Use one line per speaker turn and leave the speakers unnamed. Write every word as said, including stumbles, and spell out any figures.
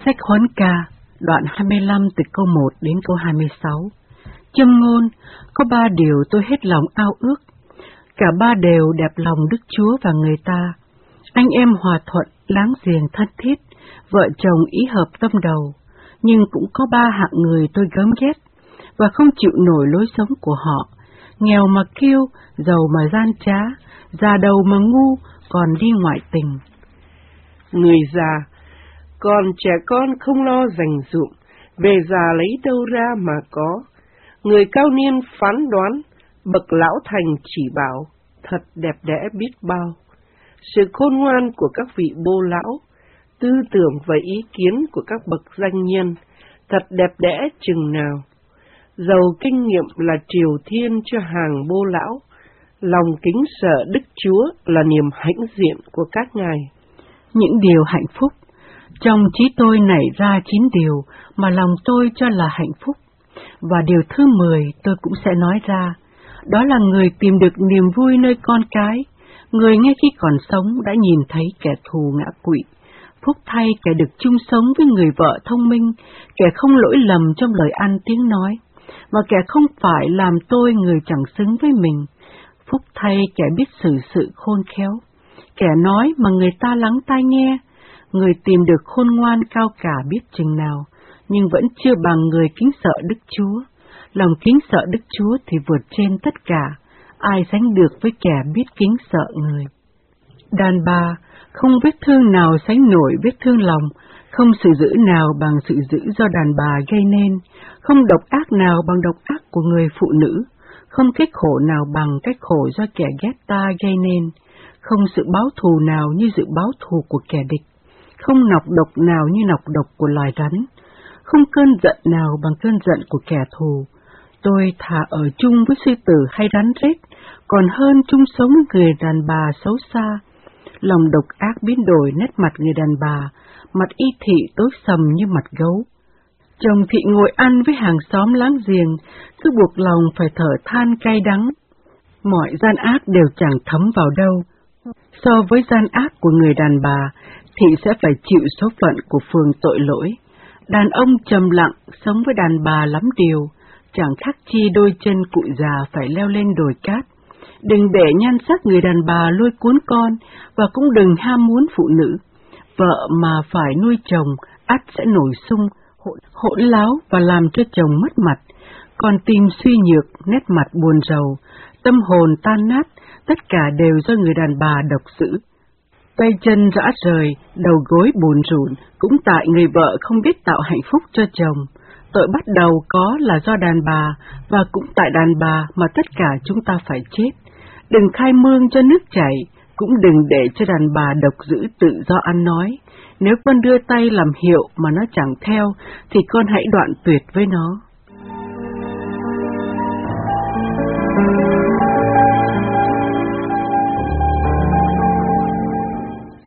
Sách Huấn Ca, đoạn hai mươi lăm từ câu một đến câu hai mươi sáu. Châm ngôn, có ba điều tôi hết lòng ao ước. Cả ba đều đẹp lòng Đức Chúa và người ta. Anh em hòa thuận, láng giềng thân thiết, vợ chồng ý hợp tâm đầu. Nhưng cũng có ba hạng người tôi gớm ghét, và không chịu nổi lối sống của họ. Nghèo mà kiêu, giàu mà gian trá, già đầu mà ngu, còn đi ngoại tình.
Người già, còn trẻ con không lo dành dụm, về già lấy đâu ra mà có. Người cao niên phán đoán, bậc lão thành chỉ bảo, thật đẹp đẽ biết bao. Sự khôn ngoan của các vị bô lão, tư tưởng và ý kiến của các bậc danh nhân, thật đẹp đẽ chừng nào. Giàu kinh nghiệm là triều thiên cho hàng bô lão, lòng kính sợ Đức Chúa là niềm hãnh diện của các ngài.
Những điều hạnh phúc, trong trí tôi nảy ra chín điều mà lòng tôi cho là hạnh phúc. Và điều thứ mười tôi cũng sẽ nói ra, đó là người tìm được niềm vui nơi con cái, người ngay khi còn sống đã nhìn thấy kẻ thù ngã quỵ. Phúc thay kẻ được chung sống với người vợ thông minh, kẻ không lỗi lầm trong lời ăn tiếng nói, và kẻ không phải làm tôi người chẳng xứng với mình. Phúc thay kẻ biết xử sự khôn khéo, kẻ nói mà người ta lắng tai nghe, người tìm được khôn ngoan cao cả biết chừng nào, nhưng vẫn chưa bằng người kính sợ Đức Chúa. Lòng kính sợ Đức Chúa thì vượt trên tất cả, ai sánh được với kẻ biết kính sợ người. Đàn bà, không vết thương nào sánh nổi vết thương lòng, không sự dữ nào bằng sự dữ do đàn bà gây nên, không độc ác nào bằng độc ác của người phụ nữ, không cách khổ nào bằng cách khổ do kẻ ghét ta gây nên, không sự báo thù nào như sự báo thù của kẻ địch, không nọc độc nào như nọc độc của loài rắn, không cơn giận nào bằng cơn giận của kẻ thù. Tôi thà ở chung với sư tử hay rắn rết, còn hơn chung sống với người đàn bà xấu xa. Lòng độc ác biến đổi nét mặt người đàn bà, mặt y thị tối sầm như mặt gấu. Chồng thị ngồi ăn với hàng xóm láng giềng, cứ buộc lòng phải thở than cay đắng. Mọi gian ác đều chẳng thấm vào đâu. So với gian ác của người đàn bà, thị sẽ phải chịu số phận của phường tội lỗi. Đàn ông trầm lặng sống với đàn bà lắm điều, chẳng khác chi đôi chân cụ già phải leo lên đồi cát. Đừng để nhan sắc người đàn bà lôi cuốn con, và cũng đừng ham muốn phụ nữ. Vợ mà phải nuôi chồng, ắt sẽ nổi sung, hỗn, hỗn láo và làm cho chồng mất mặt. Còn tim suy nhược, nét mặt buồn rầu, tâm hồn tan nát, tất cả đều do người đàn bà độc dữ. Tay chân rã rời, đầu gối buồn rủn, cũng tại người vợ không biết tạo hạnh phúc cho chồng. Tội bắt đầu có là do đàn bà, và cũng tại đàn bà mà tất cả chúng ta phải chết. Đừng khai mương cho nước chảy, cũng đừng để cho đàn bà độc dữ tự do ăn nói. Nếu con đưa tay làm hiệu mà nó chẳng theo, thì con hãy đoạn tuyệt với nó.